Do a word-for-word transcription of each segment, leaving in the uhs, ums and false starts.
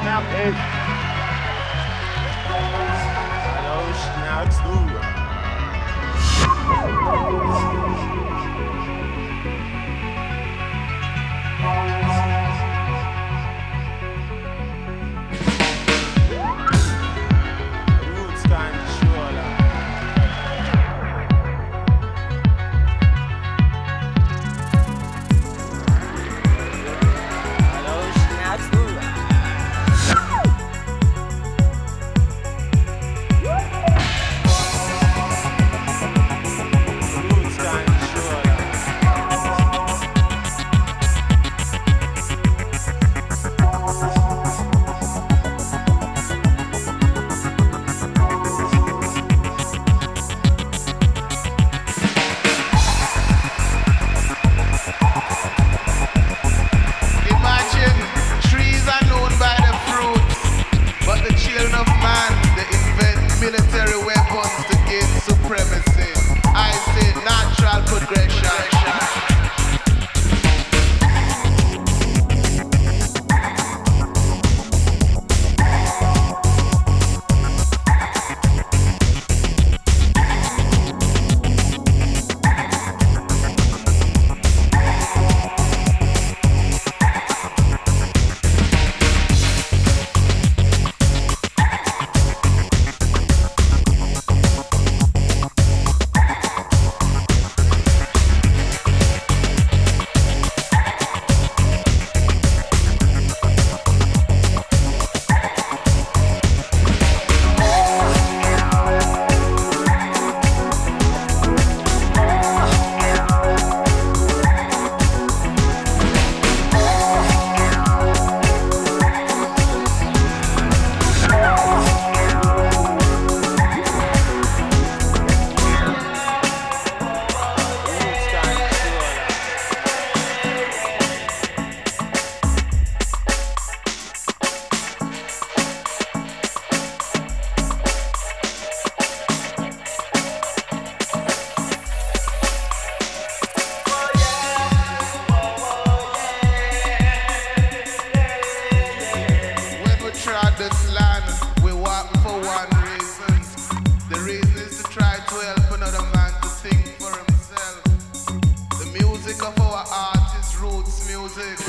Hey. Hallo, schnaubst du? Roots controller. Hallo, schnaubst du? Roots controller. Imagine trees are known by the fruits, but the children of man, they invent military weapons to gain supremacy. I say natural progression. Roots controller. When we trod this land, we walk for one reason. The reason is to try to help another man to think for himself. The music of our art is roots music.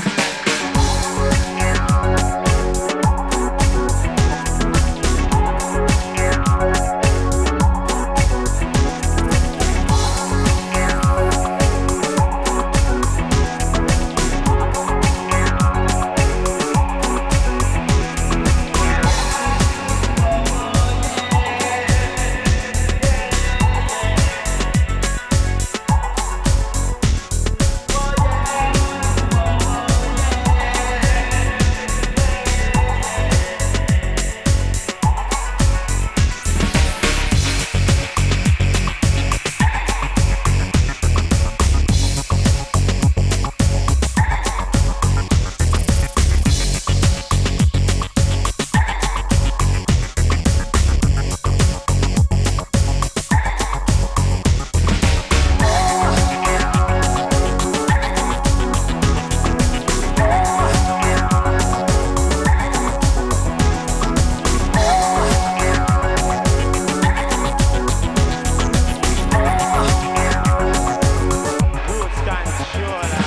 Roots controller.